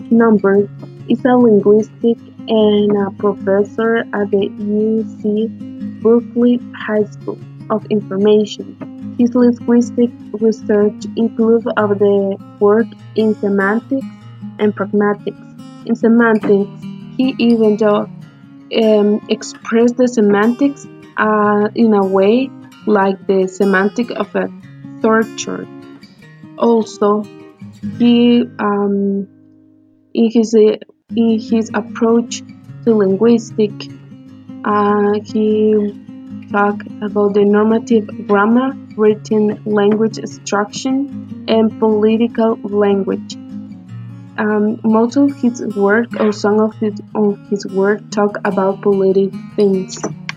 Numbers is a linguistic and a professor at the UC Berkeley High School of Information. His linguistic research includes of the work in semantics and pragmatics. In semantics, he even though expressed the semantics in a way like the semantic of a torture. Also, he in his uh, in his approach to linguistic, he talked about the normative grammar, written language instruction, and political language. Most of his work, or some of his work, talk about political things.